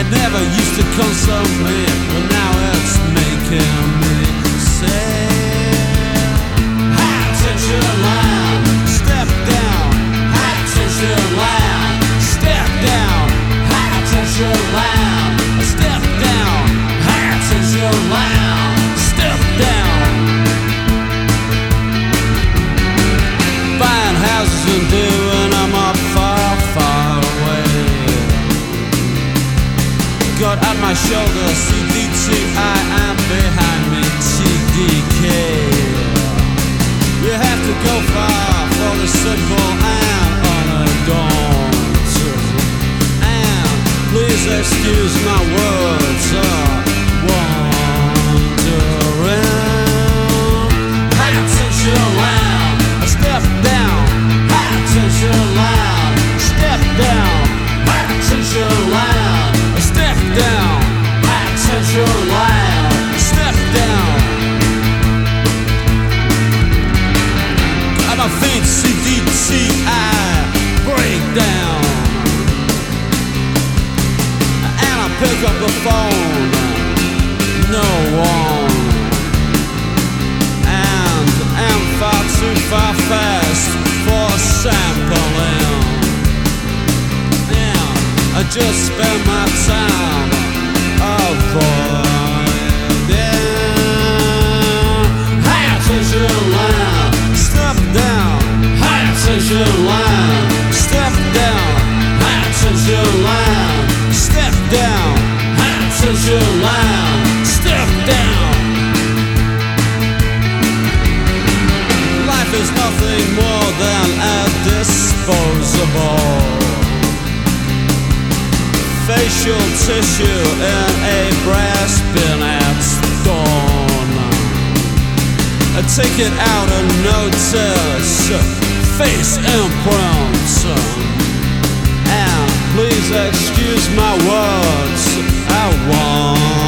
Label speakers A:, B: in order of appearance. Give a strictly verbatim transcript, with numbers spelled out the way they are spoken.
A: It never used to console me, but now it's making me say, high tension line, step down. High tension line, step down. High tension line, step down. High tension line, step down. Buying houses and doing them up far, far away. Got at my shoulder C D T I and behind me T D K. You have to go far for the simple and unadorned. And please excuse my words of wandering. High tension line, step down. High tension line, step down. High tension line, step down. High tension line, step down. At my feet, C D T I break down. And I pick up the phone, no one. And am far too far fast for sampling. And I just spend my time avoiding. High tension line, step down. High tension line, step down. High tension line, step down. High tension line, step down. Life is nothing more than a disposable facial tissue in a brass bin at dawn. Take it out and notice face imprints. And please excuse my words, I want